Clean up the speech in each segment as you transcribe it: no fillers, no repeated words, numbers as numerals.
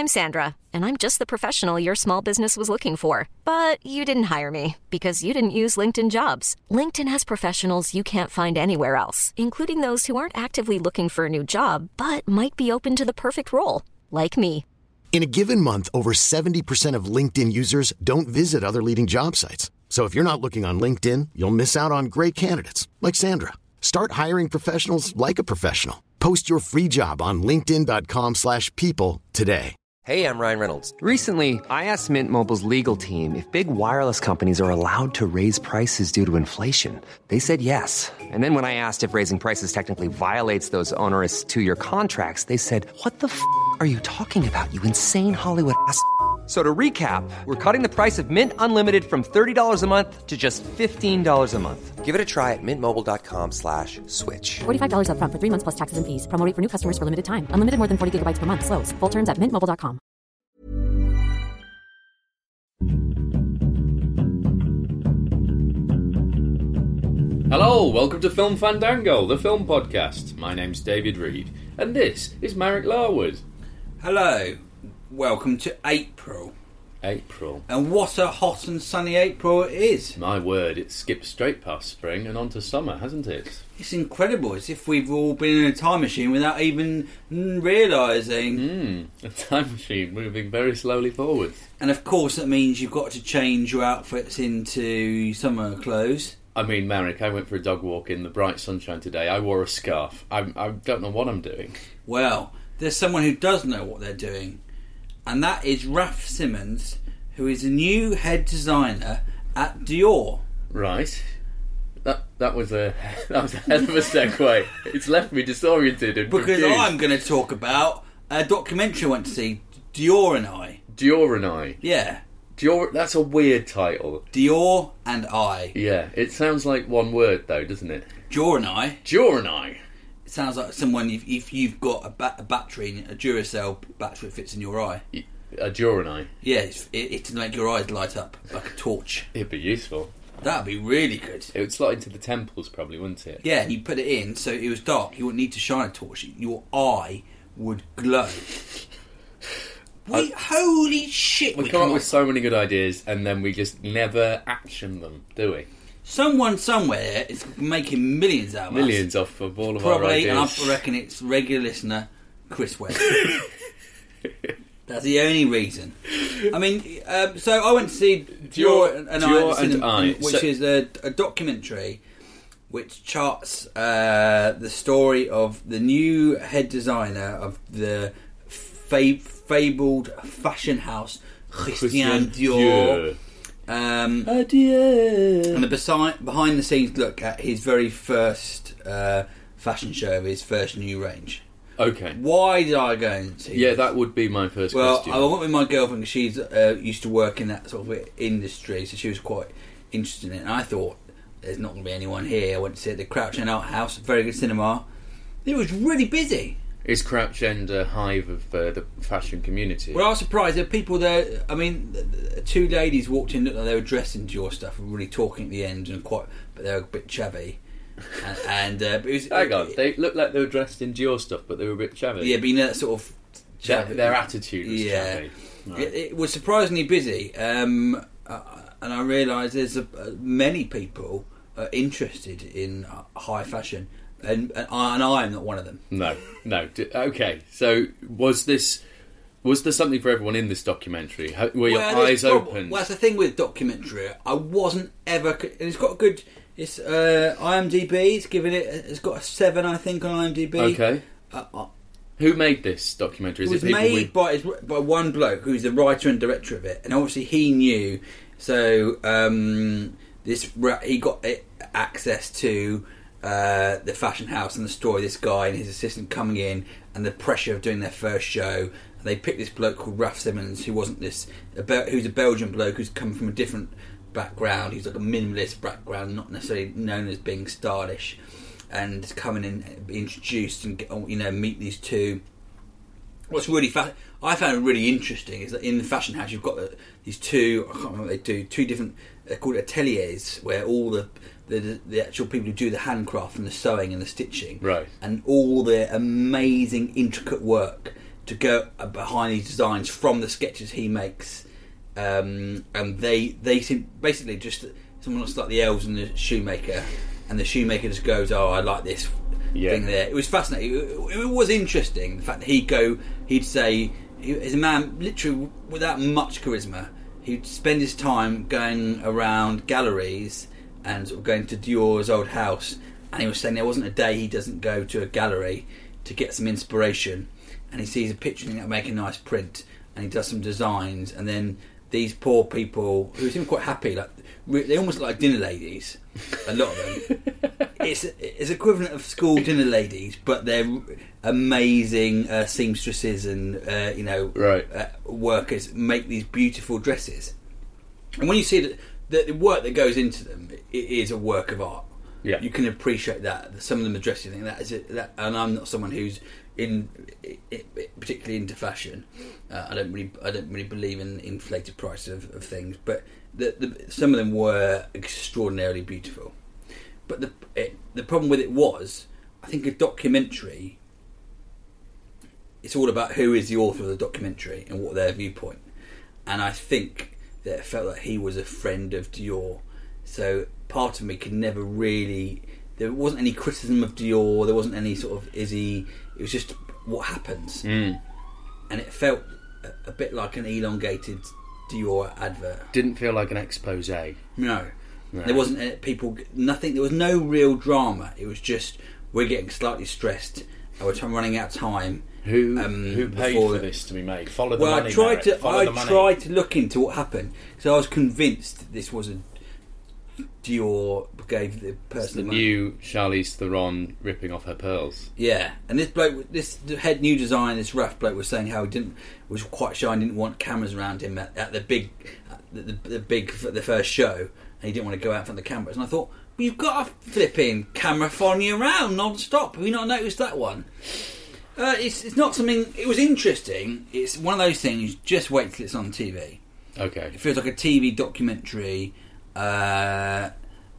I'm Sandra, and I'm just the professional your small business was looking for. But you didn't hire me because you didn't use LinkedIn Jobs. LinkedIn has professionals you can't find anywhere else, including those who aren't actively looking for a new job, but might be open to the perfect role, like me. In a given month, over 70% of LinkedIn users don't visit other leading job sites. So if you're not looking on LinkedIn, you'll miss out on great candidates like Sandra. Start hiring professionals like a professional. Post your free job on linkedin.com/people today. Hey, I'm Ryan Reynolds. Recently, I asked Mint Mobile's legal team if big wireless companies are allowed to raise prices due to inflation. They said yes. And then when I asked if raising prices technically violates those onerous two-year contracts, they said, "What the f*** are you talking about, you insane Hollywood ass?" So to recap, we're cutting the price of Mint Unlimited from $30 a month to just $15 a month. Give it a try at mintmobile.com/switch. $45 up front for 3 months plus taxes and fees. Promo rate for new customers for limited time. Unlimited more than 40 gigabytes per month. Slows full terms at mintmobile.com. Hello, welcome to Film Fandango, the film podcast. My name's David Reed, and this is Marek Larwood. Hello, welcome to April. April. And what a hot and sunny April it is. My word, it skipped straight past spring and on to summer, hasn't it? It's incredible. It's as if we've all been in a time machine without even realising. A time machine moving very slowly forward. And of course that means you've got to change your outfits into summer clothes. I mean, Marek, I went for a dog walk in the bright sunshine today. I wore a scarf. I don't know what I'm doing. Well, there's someone who does know what they're doing. And that is Raf Simons, who is a new head designer at Dior. Right. That was a hell of a segue. It's left me disoriented and because confused. I'm going to talk about a documentary I went to see, Dior and I. Dior and I. Yeah. Dior. That's a weird title. Dior and I. Yeah. It sounds like one word though, doesn't it? Dior and I. Dior and I. It sounds like someone if you've got a battery, a Duracell battery that fits in your eye. A Dior and I. Yeah, it's to make your eyes light up like a torch. It'd be useful. That'd be really good. It would slot into the temples probably, wouldn't it? Yeah, and you put it in so it was dark. You wouldn't need to shine a torch. Your eye would glow. Holy shit! We come up with so many good ideas and then we just never action them, do we? Someone somewhere is making millions out of millions off of all of probably, our ideas. And I reckon it's regular listener Chris West. That's the only reason. I mean, so I went to see Dior and I, which is a documentary which charts the story of the new head designer of the fabled fashion house Christian Dior. And a behind the scenes look at his very first fashion show of his first new range. Okay. Why did I go and see this? That would be my first question. Well, I went with my girlfriend because she's used to work in that sort of industry, so she was quite interested in it. And I thought, there's not going to be anyone here. I went to see it at the Crouch End Art House, very good cinema. It was really busy. Is Crouch End a hive of the fashion community? Well, I was surprised. There were people there. I mean, two ladies walked in, looked like they were dressed in Dior stuff, and really talking at the end, but they were a bit chubby. And it was, hang on, they looked like they were dressed in Dior stuff, but they were a bit chabby. Yeah, but you know that sort of their attitude was chabby. Right. It was surprisingly busy, and I realised there's many people interested in high fashion, and I am not one of them. No. Okay, so was there something for everyone in this documentary? Were your eyes open? Well, that's the thing with documentary. I wasn't ever, and it's got a good. It's IMDb. It's got a 7, I think, on IMDb. Okay. Who made this documentary? It was made by one bloke who's the writer and director of it, and obviously he knew. So he got access to the fashion house and the story. This guy and his assistant coming in, and the pressure of doing their first show. And they picked this bloke called Raf Simons, who wasn't who's a Belgian bloke who's come from a different background. He's like a minimalist background, not necessarily known as being stylish, and coming in, be introduced, and meet these two. What's really I found it really interesting is that in the fashion house you've got these two. I can't remember what they do. Two different. They're called ateliers, where all the actual people who do the handcraft and the sewing and the stitching, right, and all the amazing intricate work to go behind these designs from the sketches he makes, and they seem basically just someone looks like the elves and the shoemaker, and the shoemaker just goes, "Oh, I like this thing there." It was fascinating. It was interesting the fact that he'd say he's a man literally without much charisma. He'd spend his time going around galleries and sort of going to Dior's old house, and he was saying there wasn't a day he doesn't go to a gallery to get some inspiration, and he sees a picture and make a nice print, and he does some designs, and then these poor people who seem quite happy, like they almost look like dinner ladies, a lot of them. It's equivalent of school dinner ladies, but they're amazing seamstresses and workers make these beautiful dresses. And when you see that the work that goes into them, it is a work of art. Yeah, you can appreciate that. Some of them are dressed, you think that is it. And I'm not someone who's particularly into fashion. I don't really believe in inflated prices of things, but some of them were extraordinarily beautiful. But the problem with it was, I think a documentary, it's all about who is the author of the documentary and what their viewpoint. And I think that it felt like he was a friend of Dior. So part of me could never really... There wasn't any criticism of Dior, there wasn't any sort of it was just what happens. And it felt a bit like an elongated Dior advert. Didn't feel like an expose. No. There wasn't nothing, there was no real drama. It was just, we're getting slightly stressed and we're running out of time. Who paid for this to be made? Follow the money. I tried to look into what happened, so I was convinced this was a Dior gave the person the new Charlize Theron ripping off her pearls. Yeah, and this bloke, this head new design, this rough bloke was saying how was quite shy and didn't want cameras around him at the first show, and he didn't want to go out in front of the cameras. And I thought, well, you've got a flipping camera following you around non-stop. Have you not noticed that one? It's not something. It was interesting. It's one of those things. Just wait till it's on TV. Okay. It feels like a TV documentary. I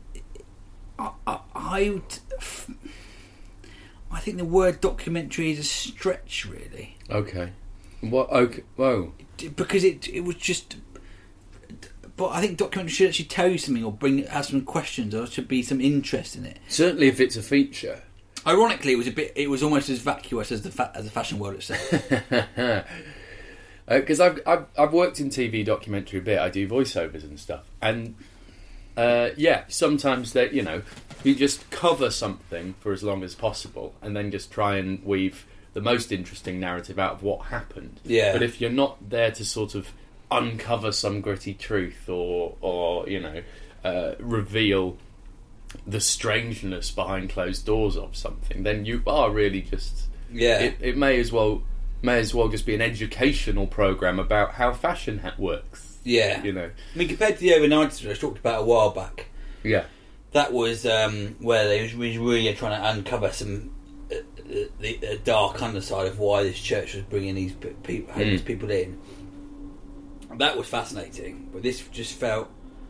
think the word documentary is a stretch, really. Okay. What? Okay. Whoa. Because it was just. But I think documentary should actually tell you something or have some questions, or there should be some interest in it. Certainly, if it's a feature. Ironically, it was almost as vacuous as the fashion world itself. Because I've worked in TV documentary a bit. I do voiceovers and stuff, and sometimes that you just cover something for as long as possible, and then just try and weave the most interesting narrative out of what happened. Yeah. But if you're not there to sort of uncover some gritty truth or reveal the strangeness behind closed doors of something, then you are really just it may as well just be an educational program about how fashion works. I mean, compared to the Overnighters I talked about a while back, that was where they was really trying to uncover some the dark underside of why this church was bringing these people in. That was fascinating, but this just felt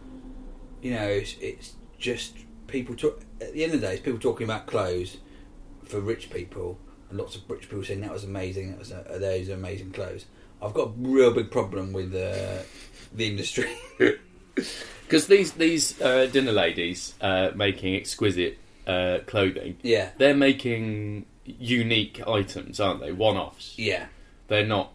it's just people at the end of the day, it's people talking about clothes for rich people, and lots of rich people saying that was amazing, those are amazing clothes. I've got a real big problem with the industry because these dinner ladies making exquisite clothing, they're making unique items, aren't they? One-offs. They're not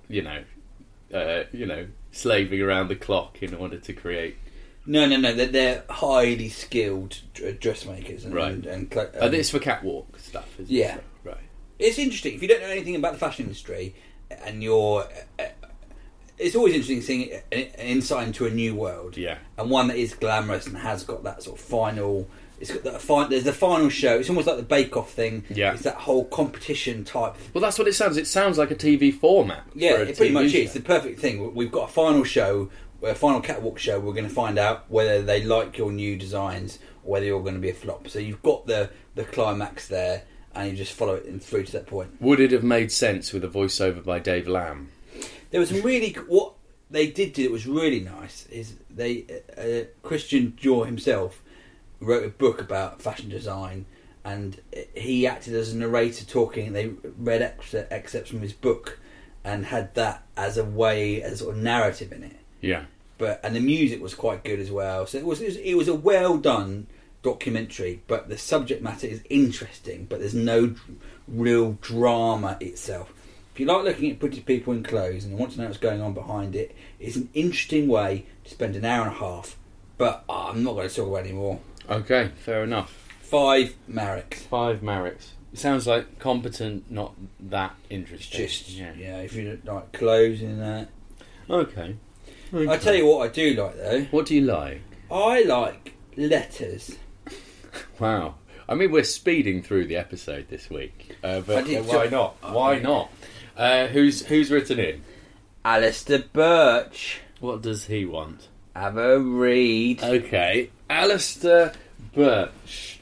slaving around the clock in order to create. No. They're highly skilled dressmakers, and this for catwalk stuff. Isn't it? Right. It's interesting if you don't know anything about the fashion industry, and you're. It's always interesting seeing an insight into a new world, and one that is glamorous and has got that sort of final. It's got that there's the final show. It's almost like the Bake Off thing. It's that whole competition type. Well, that's what it sounds. It sounds like a TV format. It pretty much is. It's the perfect thing. We've got a final show. A final catwalk show, we're going to find out whether they like your new designs or whether you're going to be a flop. So you've got the climax there, and you just follow it through to that point. Would it have made sense with a voiceover by Dave Lamb? There was what they did do that was really nice is Christian Dior himself wrote a book about fashion design, and he acted as a narrator talking. They read excerpts from his book. and had that as a sort of narrative in it. Yeah. And the music was quite good as well. So it was a well done documentary, but the subject matter is interesting, but there's no real drama itself. If you like looking at pretty people in clothes and want to know what's going on behind it, it's an interesting way to spend an hour and a half. But I'm not going to talk about it anymore. Okay, fair enough. 5 Mareks. 5 Mareks. It sounds like competent, not that interesting. Just if you like clothes and that. Okay. I'll tell you what I do like though. What do you like? I like letters. Wow. I mean, we're speeding through the episode this week, but why not? Why not? Who's written in? Alistair Birch. What does he want? Have a read. Okay, Alistair Birch.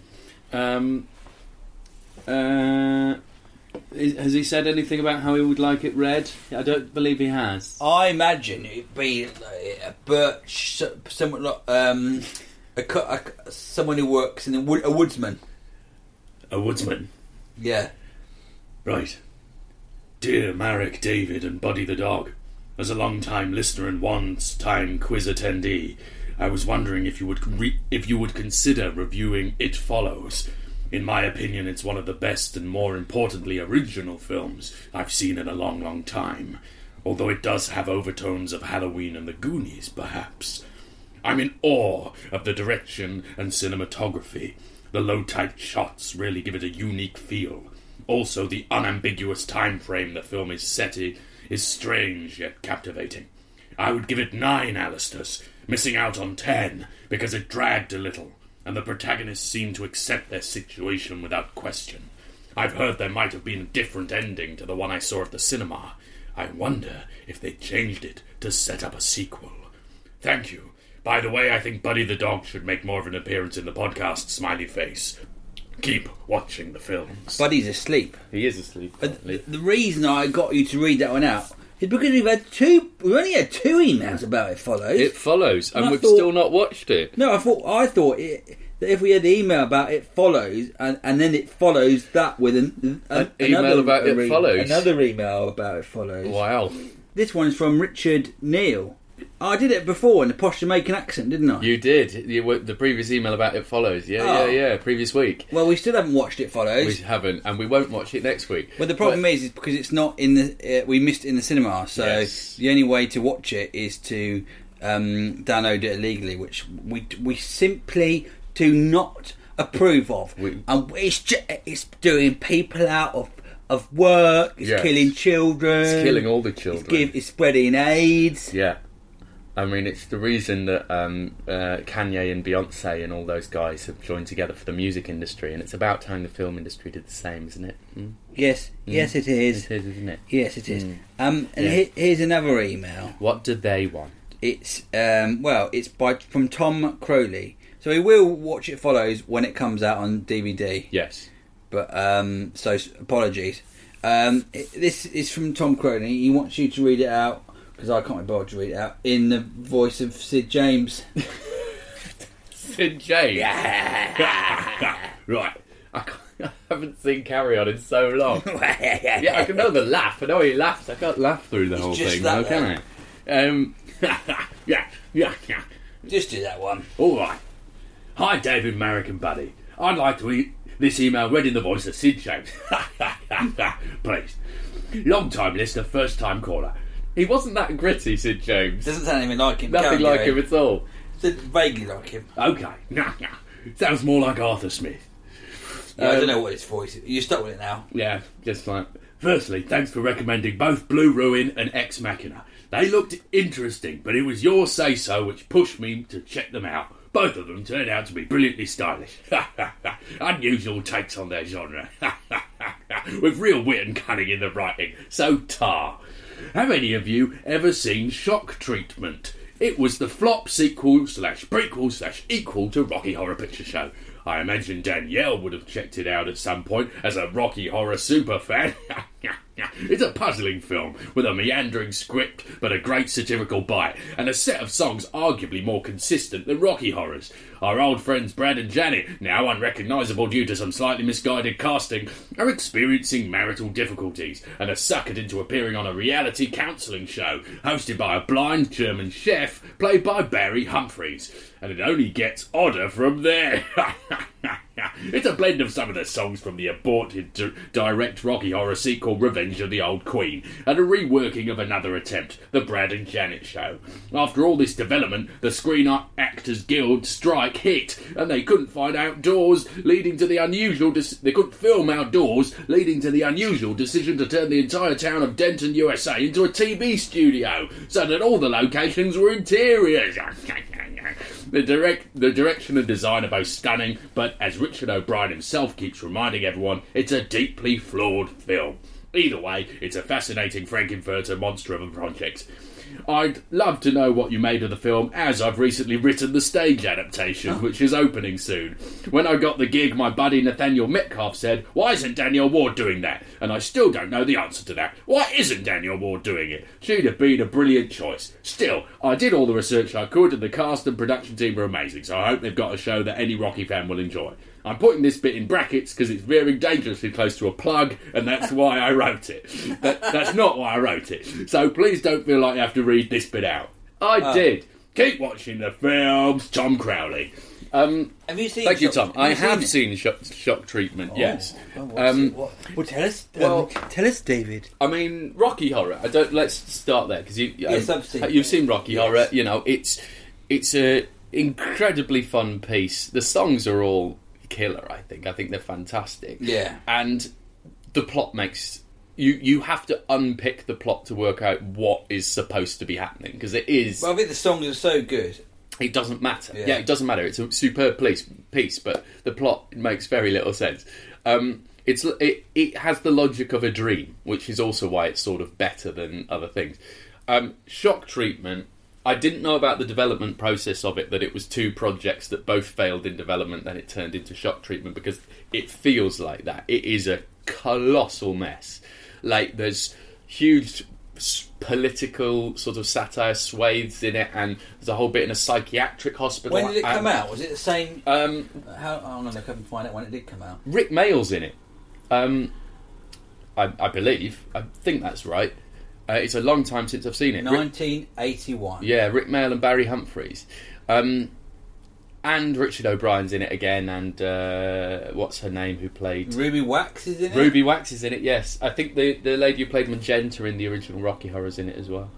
Has he said anything about how he would like it read? I don't believe he has. I imagine it'd be a Birch, someone like someone who works in a woodsman. A woodsman? Yeah. Right. Dear Marek, David and Buddy the dog, as a long-time listener and once-time quiz attendee, I was wondering if you would consider reviewing It Follows. In my opinion, it's one of the best and, more importantly, original films I've seen in a long, long time. Although it does have overtones of Halloween and the Goonies, perhaps. I'm in awe of the direction and cinematography. The low-type shots really give it a unique feel. Also, the unambiguous time frame the film is set in is strange yet captivating. I would give it 9 Alistairs, missing out on 10 because it dragged a little, and the protagonists seemed to accept their situation without question. I've heard there might have been a different ending to the one I saw at the cinema. I wonder if they changed it to set up a sequel. Thank you. By the way, I think Buddy the dog should make more of an appearance in the podcast, smiley face. Keep watching the films. Buddy's asleep. He is asleep. The reason I got you to read that one out is because we've only had 2 emails about It Follows. It Follows, and we've still not watched it. No, I thought that if we had the email about It Follows, and then it follows that with an email about It Follows. Another email about It Follows. Wow. This one's from Richard Neal. I did it before in the posh Jamaican accent, didn't I? You did. The previous email about It Follows. Yeah. Previous week. Well, we still haven't watched It Follows. We haven't, and we won't watch it next week. Well, the problem is because it's not in the... we missed it in the cinema, so yes. The only way to watch it is to download it illegally, which we simply do not approve of. And it's doing people out of work. It's killing children. It's killing all the children. It's spreading AIDS. Yeah. I mean, it's the reason that Kanye and Beyonce and all those guys have joined together for the music industry, and it's about time the film industry did the same, isn't it? Mm? Yes, yes, it is. It is, isn't it? Yes, it is. Here's another email. What do they want? It's it's from Tom Crowley. So we will watch It Follows when it comes out on DVD. Yes, but so apologies. This is from Tom Crowley. He wants you to read it out. Because I can't be bothered to read it out in the voice of Sid James. Sid James? Yeah. Right. I haven't seen Carry On in so long. Yeah, I can know the laugh. I know he laughs. I can't laugh through the whole thing, though, can I? Yeah. Just do that one. All right. Hi, David, Marek and Buddy. I'd like to read this email read in the voice of Sid James. Please. Long-time listener, first-time caller. He wasn't that gritty, Sid James. Doesn't sound anything like him. Nothing like him at all. Vaguely like him. Okay. Sounds more like Arthur Smith. Yeah, I don't know what his voice is. You're stuck with it now. Yeah, just like... Firstly, thanks for recommending both Blue Ruin and Ex Machina. They looked interesting, but it was your say-so which pushed me to check them out. Both of them turned out to be brilliantly stylish. Unusual takes on their genre. With real wit and cunning in the writing. So tar. Have any of you ever seen Shock Treatment? It was the flop sequel/prequel/equal to Rocky Horror Picture Show. I imagine Danielle would have checked it out at some point as a Rocky Horror super fan. It's a puzzling film with a meandering script but a great satirical bite and a set of songs arguably more consistent than Rocky Horror's. Our old friends Brad and Janet, now unrecognisable due to some slightly misguided casting, are experiencing marital difficulties and are suckered into appearing on a reality counselling show hosted by a blind German chef played by Barry Humphries. And it only gets odder from there. It's a blend of some of the songs from the aborted direct Rocky Horror sequel Revenge of the Old Queen and a reworking of another attempt, The Brad and Janet Show. After all this development, the Screen Actors Guild strike hit, and they couldn't find outdoors, leading to the unusual they couldn't film outdoors, leading to the unusual decision to turn the entire town of Denton, USA into a TV studio, so that all the locations were interiors. The direction and design are both stunning, but as Richard O'Brien himself keeps reminding everyone, it's a deeply flawed film. Either way, it's a fascinating Frankenfurter monster of a project. I'd love to know what you made of the film, as I've recently written the stage adaptation, which is opening soon. When I got the gig, my buddy Nathaniel Metcalf said, "Why isn't Danielle Ward doing that?" And I still don't know the answer to that. Why isn't Danielle Ward doing it? She'd have been a brilliant choice. Still, I did all the research I could, and the cast and production team are amazing, so I hope they've got a show that any Rocky fan will enjoy. I'm putting this bit in brackets because it's veering dangerously close to a plug, and that's why I wrote it. That's not why I wrote it. So please don't feel like you have to read this bit out. I did. Keep watching the films, Tom Crowley. Have you seen? Thank you, Tom. I have seen Shock Treatment. Yes. Well, tell us. Tell us, David. I mean, Rocky Horror. Let's start there because you've seen Rocky Horror. You know, it's a incredibly fun piece. The songs are all killer. I think they're fantastic. Yeah. And the plot makes you have to unpick the plot to work out what is supposed to be happening because it is. Well, I think the songs are so good. It doesn't matter. Yeah, it doesn't matter. It's a superb piece, but the plot makes very little sense. It has the logic of a dream, which is also why it's sort of better than other things. Shock Treatment. I didn't know about the development process of it, that it was two projects that both failed in development, then it turned into Shock Treatment, because it feels like that. It is a colossal mess. Like, there's huge political sort of satire swathes in it, and there's a whole bit in a psychiatric hospital. When did it come out? Was it the same? I couldn't find out when it did come out. Rick Mayall's in it. I believe. I think that's right. It's a long time since I've seen it. 1981. Yeah, Rick Mayall and Barry Humphries. And Richard O'Brien's in it again, and what's her name who played... Ruby Wax is in it? Ruby Wax is in it, yes. I think the lady who played Magenta in the original Rocky Horror's in it as well.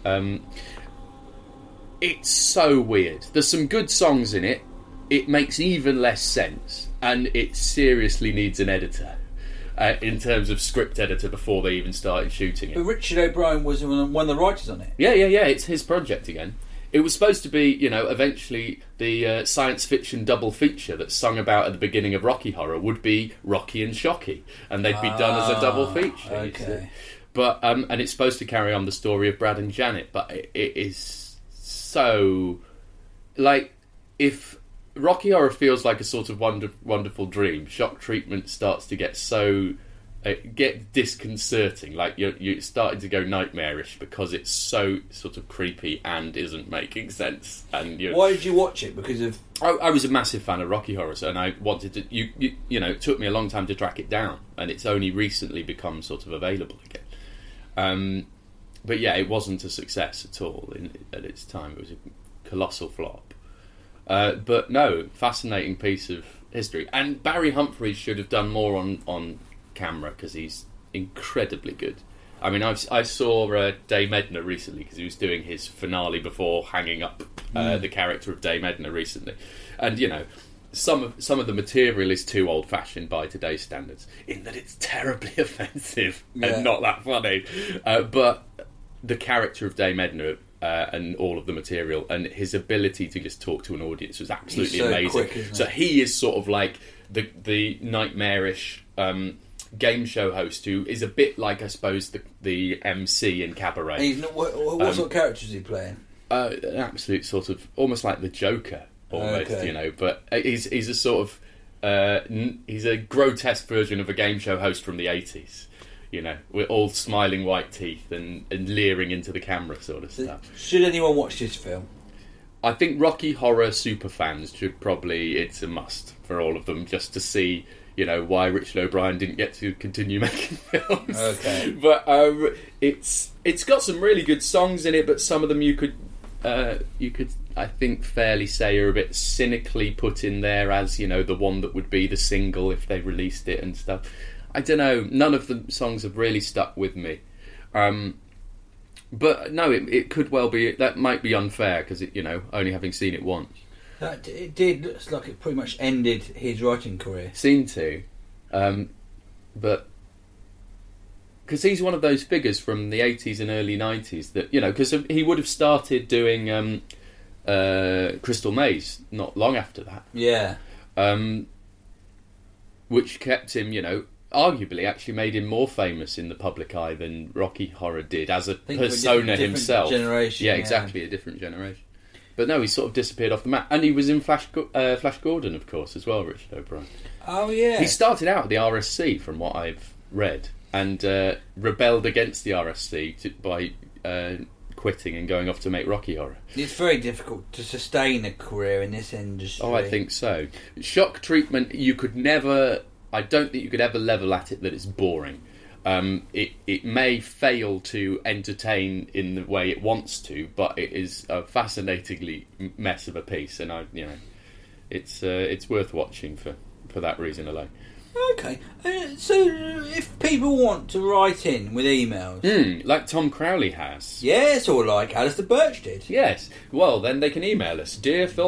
It's so weird. There's some good songs in it. It makes even less sense, and it seriously needs an editor. In terms of script editor before they even started shooting it. But Richard O'Brien was one of the writers on it. Yeah, it's his project again. It was supposed to be, eventually the science fiction double feature that's sung about at the beginning of Rocky Horror would be Rocky and Shocky, and they'd be done as a double feature. Okay. But and it's supposed to carry on the story of Brad and Janet, but it is so like if Rocky Horror feels like a sort of wonderful dream, Shock Treatment starts to get so get disconcerting. Like you're starting to go nightmarish because it's so sort of creepy and isn't making sense. And why did you watch it? Because of I was a massive fan of Rocky Horror, and I wanted to. It took me a long time to track it down, and it's only recently become sort of available again. But yeah, it wasn't a success at all at its time. It was a colossal flop. But no, fascinating piece of history. And Barry Humphries should have done more on camera because he's incredibly good. I mean, I saw Dame Edna recently because he was doing his finale before hanging up the character of Dame Edna recently. And, some of the material is too old-fashioned by today's standards in that it's terribly offensive and not that funny. But the character of Dame Edna... and all of the material and his ability to just talk to an audience was absolutely amazing. Quick, so he is sort of like the nightmarish game show host who is a bit like, I suppose, the MC in Cabaret. What sort of character is he playing? An absolute sort of almost like the Joker, almost, But he's a sort of he's a grotesque version of a game show host from the 80s. You know, we're all smiling white teeth and leering into the camera sort of stuff. Should anyone watch this film? I think Rocky Horror superfans should probably, it's a must for all of them, just to see, you know, why Richard O'Brien didn't get to continue making films. Okay. But it's got some really good songs in it, but some of them you could I think fairly say are a bit cynically put in there as, you know, the one that would be the single if they released it and stuff. I don't know, none of the songs have really stuck with me. But no, it could well be, that might be unfair because, you know, only having seen it once. It did look like it pretty much ended his writing career. Seemed to. But because he's one of those figures from the 80s and early 90s that, you know, because he would have started doing Crystal Maze not long after that. Yeah. Which kept him, you know, arguably actually made him more famous in the public eye than Rocky Horror did as a persona himself. Generation, yeah, exactly, a different generation. But no, he sort of disappeared off the map. And he was in Flash Gordon, of course, as well, Richard O'Brien. Oh, yeah. He started out at the RSC, from what I've read, and rebelled against the RSC by quitting and going off to make Rocky Horror. It's very difficult to sustain a career in this industry. Oh, I think so. Shock treatment, I don't think you could ever level at it that it's boring. It may fail to entertain in the way it wants to, but it is a fascinatingly mess of a piece, and it's worth watching for that reason alone. Okay, so if people want to write in with emails, like Tom Crowley has, yes, or like Alistair Birch did, yes, well then they can email us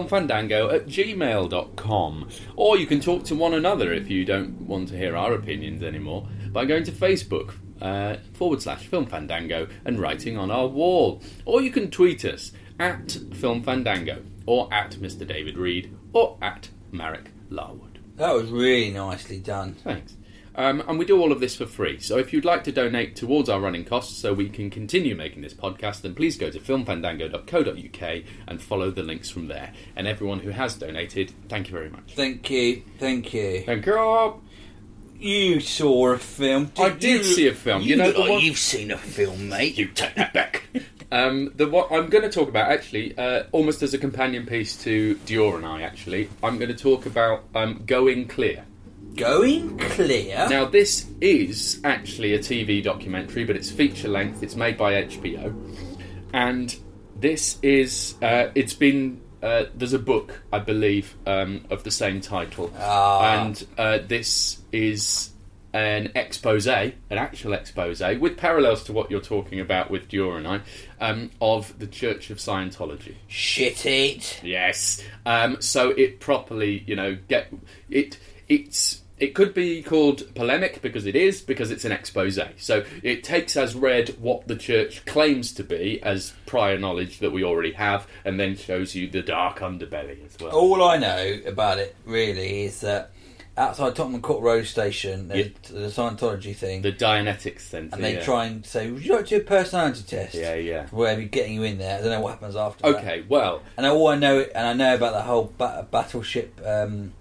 dearfilmfandango@gmail.com, or you can talk to one another if you don't want to hear our opinions anymore by going to Facebook /Film Fandango and writing on our wall, or you can tweet us at Film Fandango, or at Mr. David Reed, or at Marek Larwood. That was really nicely done. Thanks. And we do all of this for free. So if you'd like to donate towards our running costs so we can continue making this podcast, then please go to filmfandango.co.uk and follow the links from there. And everyone who has donated, thank you very much. Thank you. Thank you. Thank you. You saw a film. I did see a film. You know, you've seen a film, mate. You take that back. What I'm going to talk about, actually, almost as a companion piece to Dior and I, actually, I'm going to talk about Going Clear. Going Clear? Now, this is actually a TV documentary, but it's feature length. It's made by HBO. And this is... it's been... there's a book, I believe, of the same title. And this is an actual expose, with parallels to what you're talking about with Dior and I, of the Church of Scientology. Shit it. Yes. So it properly, you know, it could be called polemic because it's an expose. So it takes as read what the church claims to be as prior knowledge that we already have, and then shows you the dark underbelly as well. All I know about it, really, is that outside Tottenham Court Road Station, there's the Scientology thing. The Dianetics Centre. And they try and say, would you like to do a personality test? Yeah. Where they're getting you in there. I don't know what happens after that. Okay, well... And all I know, I know about the whole battleship... the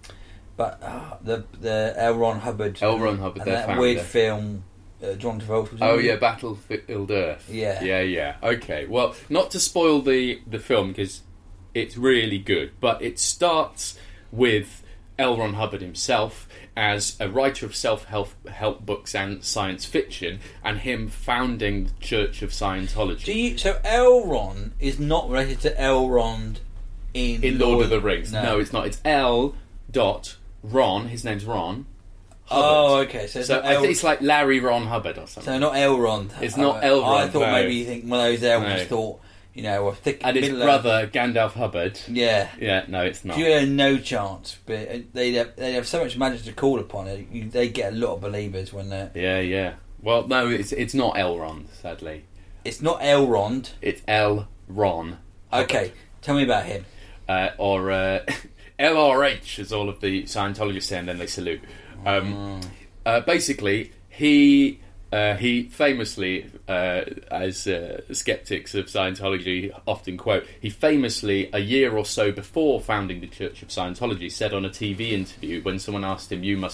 L. Ron Hubbard. L. Ron Hubbard, and their that founder. weird film, John Travolta. Battlefield Earth. Yeah. Okay, well, not to spoil the film, because it's really good, but it starts with L. Ron Hubbard himself as a writer of self-help books and science fiction, and him founding the Church of Scientology. So L. Ron is not related to L. Ron in Lord of the Rings. No, it's not. It's L. Ron. His name's Ron. Hubbard. Oh, okay. So I think it's like Larry Ron Hubbard or something. So not L. Ron. It's not L. Ron. I thought maybe you think one of those Elves thought, you know, a thick. And his brother Gandalf Hubbard. Yeah. Yeah. No, it's not. You had no chance, but they have so much magic to call upon it. They get a lot of believers when they. Yeah. Well, no, it's not Elrond, sadly. It's not Elrond. It's L. Ron. Okay, tell me about him. Or LRH, as all of the Scientologists say, and then they salute. Basically, he famously, as skeptics of Scientology often quote, he famously, a year or so before founding the Church of Scientology, said on a TV interview when someone asked him, "You must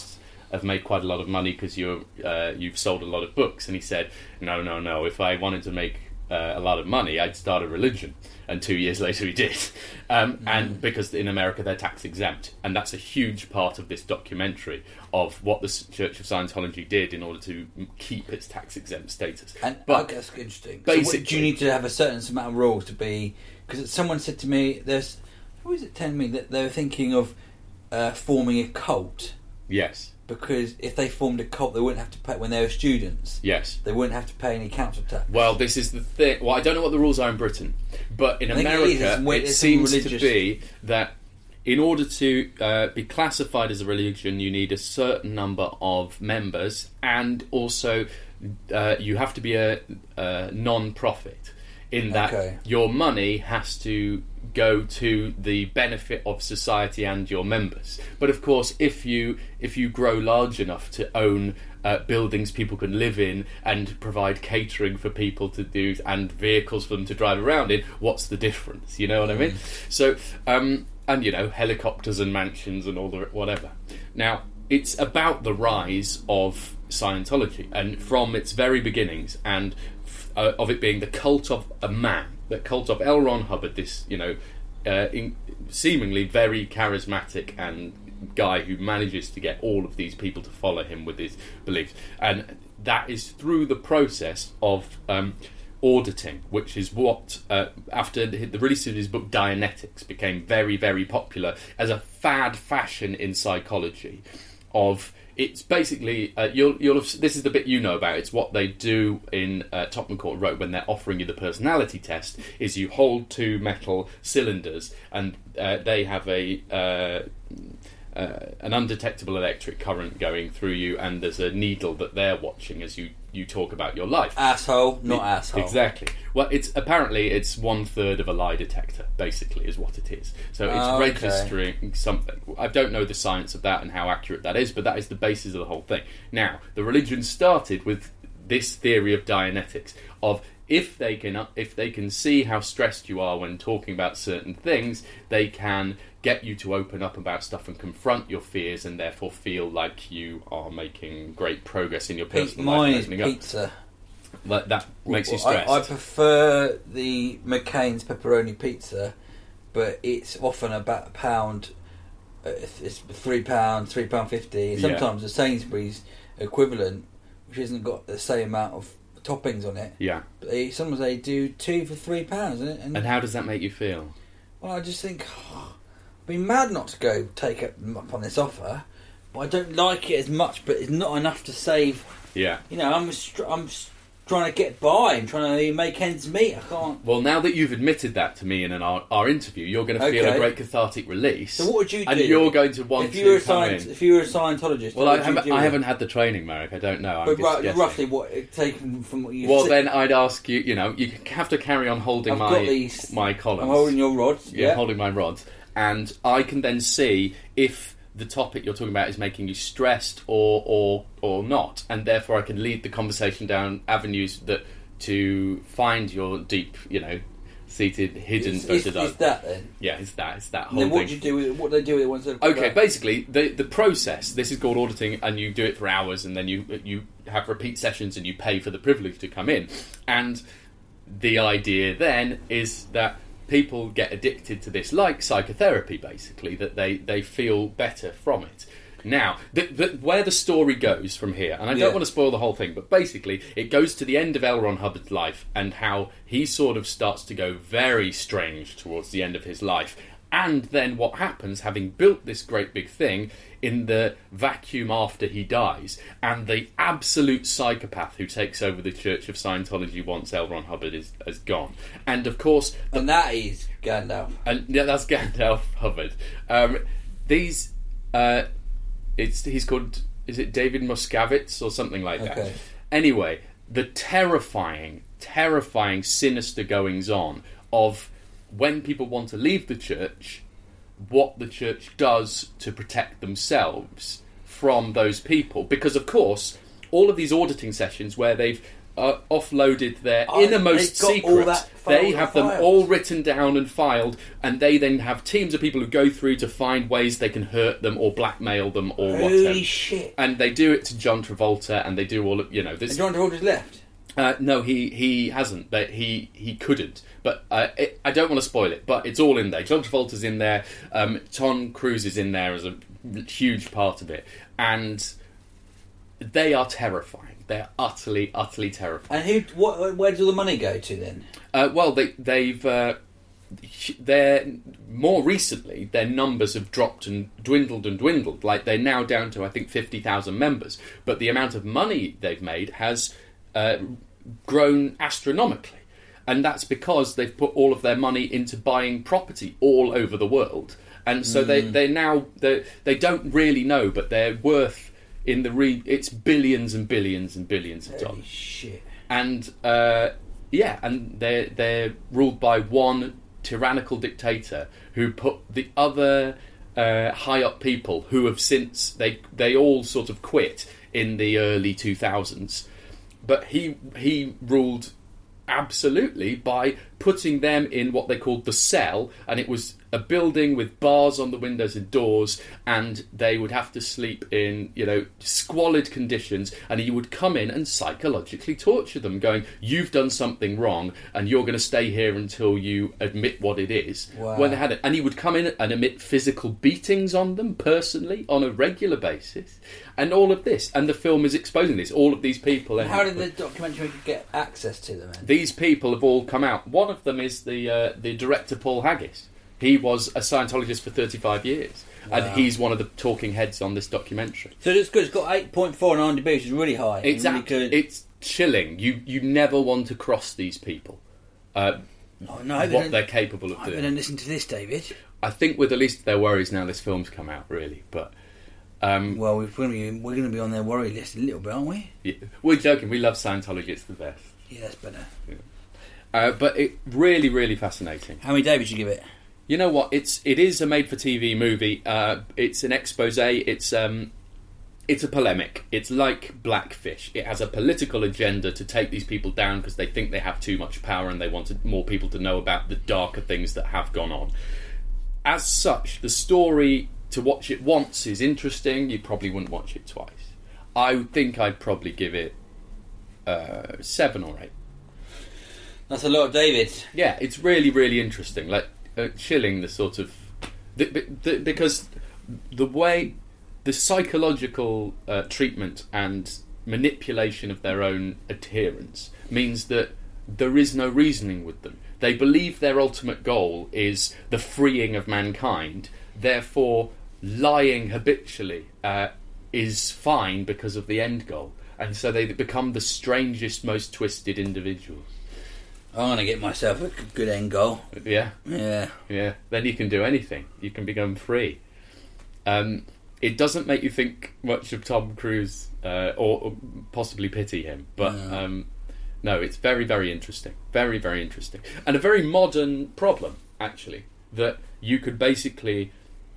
have made quite a lot of money because you've sold a lot of books. And he said, no. If I wanted to make a lot of money, I'd start a religion. And 2 years later he did. And because in America they're tax exempt. And that's a huge part of this documentary of what the Church of Scientology did in order to keep its tax exempt status. And but that's interesting. Basically, do you need to have a certain amount of rules to be... Because someone said to me, who was it telling me that they were thinking of forming a cult? Yes. Because if they formed a cult, they wouldn't have to pay when they were students. Yes. They wouldn't have to pay any council tax. Well, this is the thing. Well, I don't know what the rules are in Britain, but in America, it seems to be that in order to be classified as a religion, you need a certain number of members, and also you have to be a non-profit. In that your money has to go to the benefit of society and your members. But of course, if you grow large enough to own buildings people can live in and provide catering for people to do and vehicles for them to drive around in, what's the difference? You know what I mean? So, and helicopters and mansions and all the whatever. Now, it's about the rise of Scientology, and from its very beginnings, and of it being the cult of a man, the cult of L. Ron Hubbard, this seemingly very charismatic and guy who manages to get all of these people to follow him with his beliefs, and that is through the process of auditing, which is what after the release of his book Dianetics became very, very popular as a fad fashion in psychology. It's basically you'll have, this is the bit you know about. It's what they do in Tottenham Court Road when they're offering you the personality test. Is you hold two metal cylinders and they have an undetectable electric current going through you, and there's a needle that they're watching as you talk about your life. Asshole, not asshole. Exactly. Well, it's 1/3 of a lie detector, basically, is what it is. So it's registering something. I don't know the science of that and how accurate that is, but that is the basis of the whole thing. Now, the religion started with this theory of Dianetics, of if they can see how stressed you are when talking about certain things, they can get you to open up about stuff and confront your fears, and therefore feel like you are making great progress in your personal life. Mine is pizza. That makes you stressed. I prefer the McCain's pepperoni pizza, but it's often about £1. It's £3, £3.50. Sometimes the Sainsbury's equivalent, which hasn't got the same amount of toppings on it. Yeah. But sometimes they do 2 for £3, and how does that make you feel? Well, I just think I'd be mad not to go take up on this offer, but I don't like it as much. But it's not enough to save. Yeah. I'm trying to get by and trying to make ends meet. I can't. Well, now that you've admitted that to me in our interview, you're going to feel a great cathartic release. So what would you do? And you're going to want to come in. If you were a Scientologist, well, I haven't had the training, Marek. I don't know. But roughly, what taken from what you? Well, then I'd ask you. You have to carry on holding my columns. I'm holding your rods. Yeah, holding my rods, and I can then see if the topic you're talking about is making you stressed or not, and therefore I can lead the conversation down avenues to find your deep, seated, hidden. Is that then? Yeah, it's that whole and then thing. What do you do with it? What do they do with it once they've Okay, basically the process. This is called auditing, and you do it for hours, and then you have repeat sessions, and you pay for the privilege to come in. And the idea then is that people get addicted to this, like psychotherapy, basically, that they feel better from it. Now, where the story goes from here, and I don't want to spoil the whole thing, but basically it goes to the end of L. Ron Hubbard's life and how he sort of starts to go very strange towards the end of his life. And then what happens, having built this great big thing, in the vacuum after he dies, and the absolute psychopath who takes over the Church of Scientology once L. Ron Hubbard has gone. And of course... And that is Gandalf. And yeah, that's Gandalf Hubbard. He's called... Is it David Moskowitz or something like that? Anyway, the terrifying, sinister goings-on of when people want to leave the church, what the church does to protect themselves from those people. Because, of course, all of these auditing sessions where they've offloaded their Oh, innermost they've got all secrets. that They filed have them files. all written down and filed, and they then have teams of people who go through to find ways they can hurt them or blackmail them or whatever. Holy shit! And they do it to John Travolta, and they do all of this. And John Travolta's left. No, he hasn't. But he couldn't. But I don't want to spoil it. But it's all in there. John Travolta's in there. Tom Cruise is in there as a huge part of it, and they are terrifying. They're utterly, utterly terrifying. And where does all the money go to then? Well, they've more recently their numbers have dropped and dwindled. Like they're now down to I think 50,000 members, but the amount of money they've made has grown astronomically, and that's because they've put all of their money into buying property all over the world, and so they don't really know, but they're worth it's billions and billions and billions of Holy dollars. shit! And and they're ruled by one tyrannical dictator who put the other high up people who have since they all sort of quit in the early 2000s, but he ruled absolutely by putting them in what they called the cell, and it was a building with bars on the windows and doors, and they would have to sleep in squalid conditions, and he would come in and psychologically torture them, going, you've done something wrong and you're going to stay here until you admit what it is. Wow. When they had it, and he would come in and emit physical beatings on them personally on a regular basis, and all of this, and the film is exposing this, all of these people. How did the documentary get access to them then? These people have all come out. One of them is the director, Paul Haggis. He was a Scientologist for 35 years, and he's one of the talking heads on this documentary. So it's good. It's got 8.4 on IMDb, which is really high. Exactly. Really good. It's chilling. You never want to cross these people. What they're capable of I'm doing. going to listen to this, David. I think we're the least of their worries now this film's come out, really. But Well, we're going to be on their worry list a little bit, aren't we? yeah, we're joking. We love Scientology. It's the best. Yeah, that's better. But it really, really fascinating. How many Davids you give it? You know what? It is a made-for-TV movie. It's an expose. It's a polemic. It's like Blackfish. It has a political agenda to take these people down because they think they have too much power and they want more people to know about the darker things that have gone on. As such, the story, to watch it once is interesting. You probably wouldn't watch it twice. I think I'd probably give it 7 or 8. That's a lot of Davids. Yeah, it's really, really interesting. Like chilling, the sort of because the way the psychological treatment and manipulation of their own adherents means that there is no reasoning with them. They believe their ultimate goal is the freeing of mankind. Therefore, lying habitually is fine because of the end goal, and so they become the strangest, most twisted individuals. I'm going to get myself a good end goal. Yeah. Yeah. Yeah, then you can do anything. You can become free. It doesn't make you think much of Tom Cruise or possibly pity him, but no, it's very, very interesting. Very, very interesting. And a very modern problem, actually, that you could basically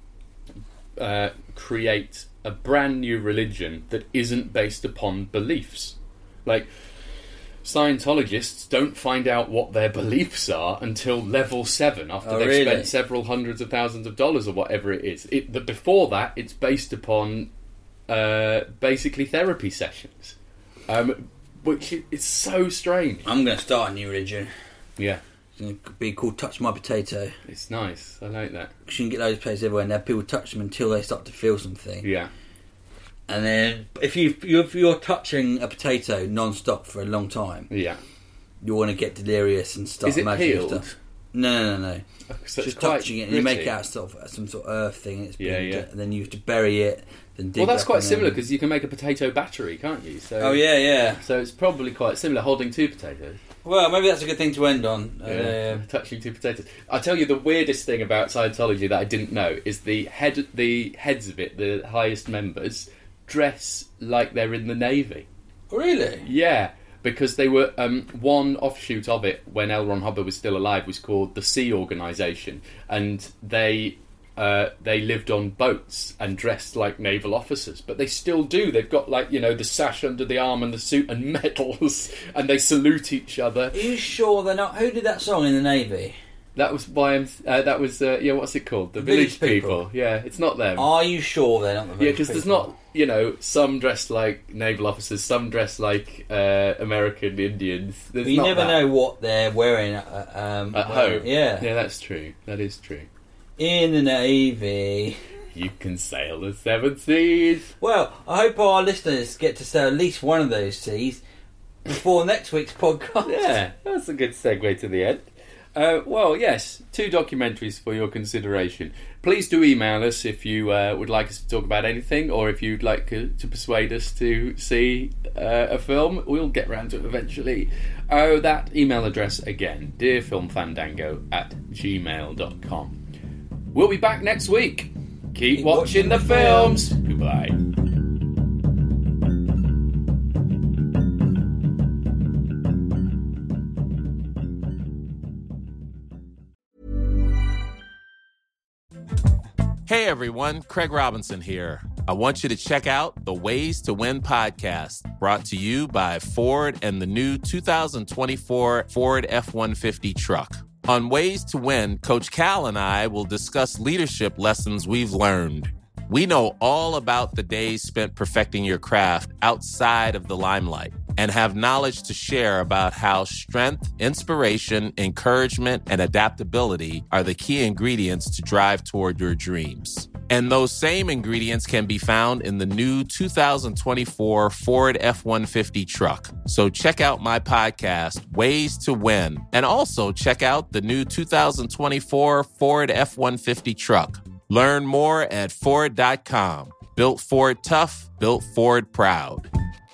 create a brand new religion that isn't based upon beliefs. Like, Scientologists don't find out what their beliefs are until level 7 after they've spent several hundreds of thousands of dollars or whatever it is. But before that, it's based upon basically therapy sessions, which is so strange. I'm going to start a new religion. Yeah, It's going to be called Touch My Potato. it's nice. I like that. Because you can get those places everywhere and have people touch them until they start to feel something. Yeah, And then if you're touching a potato non-stop for a long time, yeah. you want to get delirious and start Is it imagining peeled? stuff. No. So Just it's quite touching it, and you make gritty. it out of some sort of earth thing. And it's Yeah, been, yeah. And then you have to bury it. Then dig Well, that's back quite and similar then- because you can make a potato battery, can't you? So, Oh yeah. So it's probably quite similar, holding 2 potatoes. Well, maybe that's a good thing to end on. Touching 2 potatoes. I'll tell you the weirdest thing about Scientology that I didn't know is the heads of it, the highest members, dress like they're in the Navy. Really? Yeah, because they were one offshoot of it when L. Ron Hubbard was still alive was called the Sea Organisation, and they they lived on boats and dressed like naval officers, but they still do. They've got, like, you know, the sash under the arm and the suit and medals, and they salute each other. Are you sure they're not? Who did that song in the Navy? That was what's it called? The Village People. Yeah, it's not them. Are you sure they're not the Village People? Yeah, because there's not, you know, some dressed like naval officers, some dressed like American Indians. But you never know what they're wearing at home. Yeah. Yeah, that's true. That is true. In the Navy, you can sail the 7 seas. Well, I hope our listeners get to sail at least one of those seas before next week's podcast. Yeah, that's a good segue to the end. Well, yes, 2 documentaries for your consideration. Please do email us if you would like us to talk about anything, or if you'd like to persuade us to see a film. We'll get round to it eventually. That email address again, dearfilmfandango@gmail.com. We'll be back next week. Keep watching the films. Goodbye. Hey everyone, Craig Robinson here. I want you to check out the Ways to Win podcast, brought to you by Ford and the new 2024 Ford F-150 truck. On Ways to Win, Coach Cal and I will discuss leadership lessons we've learned. We know all about the days spent perfecting your craft outside of the limelight and have knowledge to share about how strength, inspiration, encouragement, and adaptability are the key ingredients to drive toward your dreams. And those same ingredients can be found in the new 2024 Ford F-150 truck. So check out my podcast, Ways to Win, and also check out the new 2024 Ford F-150 truck. Learn more at Ford.com. Built Ford tough, built Ford proud.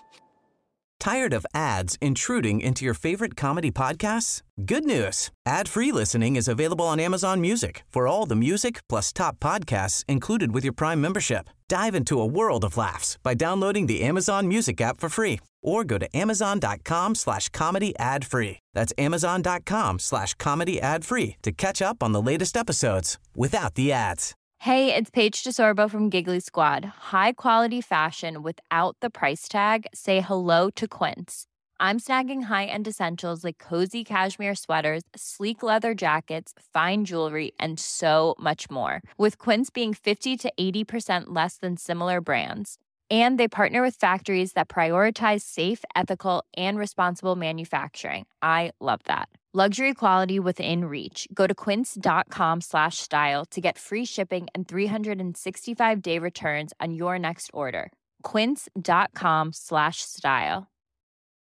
Tired of ads intruding into your favorite comedy podcasts? Good news. Ad-free listening is available on Amazon Music for all the music plus top podcasts included with your Prime membership. Dive into a world of laughs by downloading the Amazon Music app for free or go to amazon.com/comedy ad-free. That's amazon.com/comedy ad-free to catch up on the latest episodes without the ads. Hey, it's Paige DeSorbo from Giggly Squad. High quality fashion without the price tag. Say hello to Quince. I'm snagging high-end essentials like cozy cashmere sweaters, sleek leather jackets, fine jewelry, and so much more. With Quince being 50 to 80% less than similar brands. And they partner with factories that prioritize safe, ethical, and responsible manufacturing. I love that. Luxury quality within reach. Go to quince.com/style to get free shipping and 365-day returns on your next order. Quince.com/style.